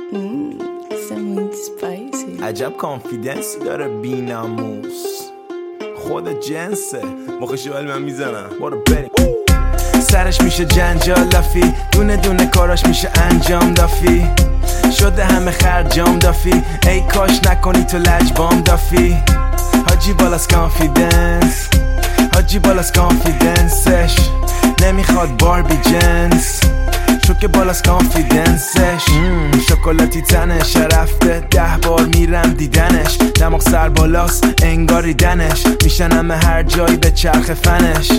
عجب کانفیدنسی داره بیناموس، خود جنسه مخشو ولی من میزنم. برو بریم. سرش میشه جنجال لافی، دونه دونه کاراش میشه انجام دافی، شده همه خرجام دافی، ای کاش نکنی تو لجبام دافی. حاجی بالاس کانفیدنس، حاجی بالاس کانفیدنسش، نمیخواد باربی جنس، چون که بالاس کانفیدنسش. شکلاتی تنش رفته 10 بار میرم دیدنش، دماغ سر بالاست انگاری دنش، میشنم هر جایی به چرخ فنش.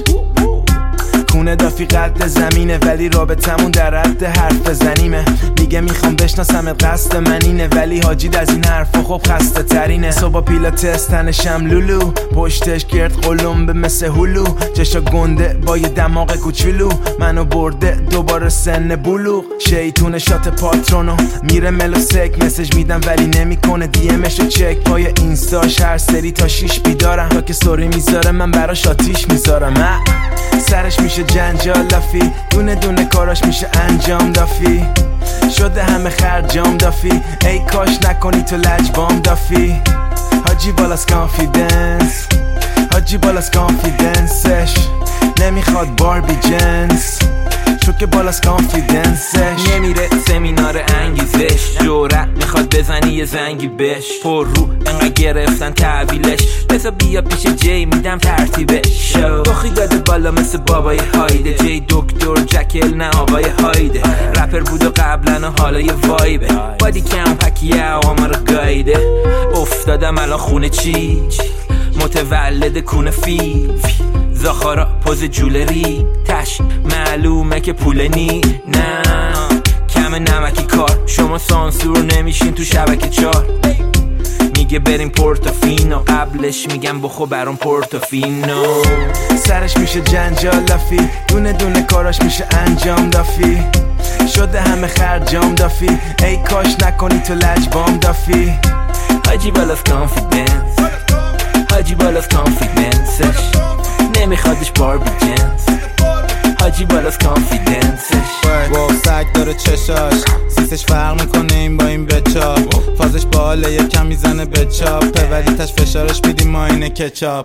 کونه دافی قد زمینه ولی رابطمون در حد حرف بزنیمه، میگه میخوام بشناسم قصد من اینه، ولی حاجی از این حرفا خب خسته ترینه. صبح پیلاتس تنشم لولو، پشتش گرد قلمبه مثل هلو، چشا گنده با یه دماغ کوچولو، منو برده دوباره سن بلوغ. شیطون شات پاترونو میره ملو سک، مسج میدم ولی نمیکنه دیمشو چک، پای اینستاش هر سری تا 6 بیدارم، تا که story میذاره من براش آتیش میذارم. سرش میشه جنجال لافی، دونه دونه کاراش میشه انجام دافی، شده همه خرجام دافی، ای کاش نکنی تو لجبام دافی. حاجی بالاس کانفیدنس، حاجی بالاس کانفیدنسش، نمیخواد باربی جنس، چون که بالاس کانفیدنسش. نمیره سمینار انگیزش، جورت میخواد بزنی یه زنگی بش، پر رو انقدر گرفتن تحویلش، بذار بیا پیش جی میدم ترتیبش. دخی داده بالا مثل بابای هایده، جی دکتر جکل نه آقای هایده، رپر بود و قبلا و حالا یه وایبه، بادی کم پکیه آقا رو گایده. افتادم الان خونه چی متولد کونه فیل، زاخارا پوز جولری تش، معلومه که پول نی نه کم نمکی کار، شما سانسور نمیشین تو شبکه 4. میگه بریم پورتوفینو، قبلش میگم بخو برام پورتوفینو. سرش میشه جنجال لافی، دونه دونه کاراش میشه انجام دافی، شده همه خرجام دافی، ای کاش نکنی تو لجبام دافی. حاجی بالاس کانفیدنس، حاجی بالاس کانفیدنسش، نمیخوادش باربی جنس، حاجی بالاس کانفیدنسش. واو سگ داره چشاش، سیسش فرق میکنه این با این بچا، فازش باله یکم میزنه بچاپه، ولی تش فشارش میدیم ما اینه کچاپ.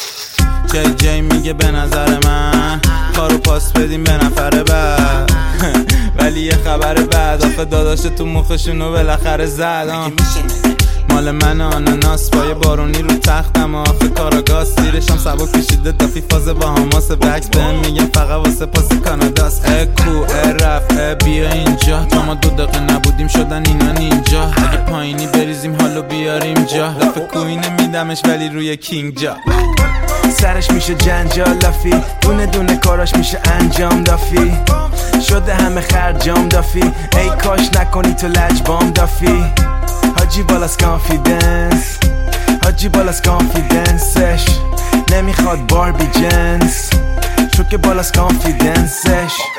جی میگه به نظر من کارو پاس بدیم به نفر بعد، ولی یه خبر بعد آخه داداش تو مخشونو بالاخره زد. مال من آناناس با یه بارونی رو تختم، آخه کاراگاز زیرشم سبا کشیده دافی، فاز با هماس بکس بهم میگم فقط واسه پاس کاناداست. کو رف بیا اینجا، تا ما 2 دقیقه نبودیم شدن اینا نینجا، اگه پایینی بریزیم حالو بیاریم جا، لفه کوینه میدمش ولی روی کینگ جا. سرش میشه جنجال لافی، دونه دونه کاراش میشه انجام دافی، شده همه خرجام دافی، ای کاش نکنی تو لجبام دافی. حاجی بالاس کانفیدنس، حاجی بالاس کانفیدنسش، نمیخواد باربی جنس، چون که بالاس کانفیدنسش.